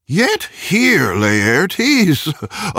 Yet here, Laertes,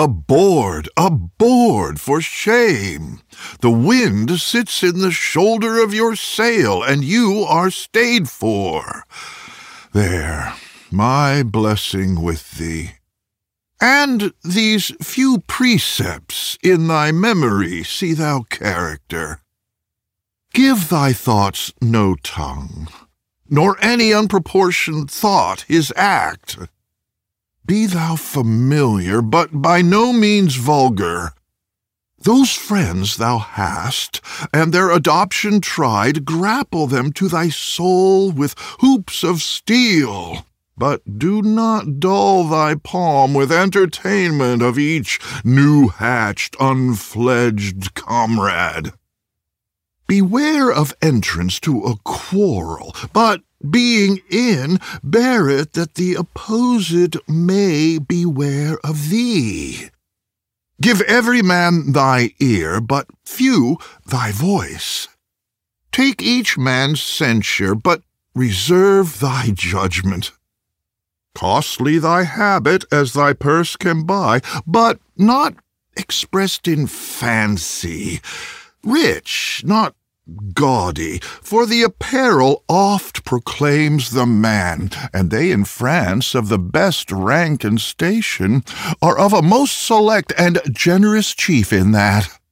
aboard, for shame. The wind sits in the shoulder of your sail, and you are stayed for. There, my blessing with thee. And these few precepts in thy memory see thou character. Give thy thoughts no tongue, nor any unproportioned thought his act. Be thou familiar, but by no means vulgar. Those friends thou hast, and their adoption tried, grapple them to thy soul with hoops of steel. But do not dull thy palm with entertainment of each new-hatched, unfledged comrade. Beware of entrance to a quarrel, but being in, bear it that the opposed may beware of thee. Give every man thy ear, but few thy voice. Take each man's censure, but reserve thy judgment. Costly thy habit as thy purse can buy, but not expressed in fancy. Rich, not gaudy, for the apparel oft proclaims the man, and they in France of the best rank and station are of a most select and generous chief in that.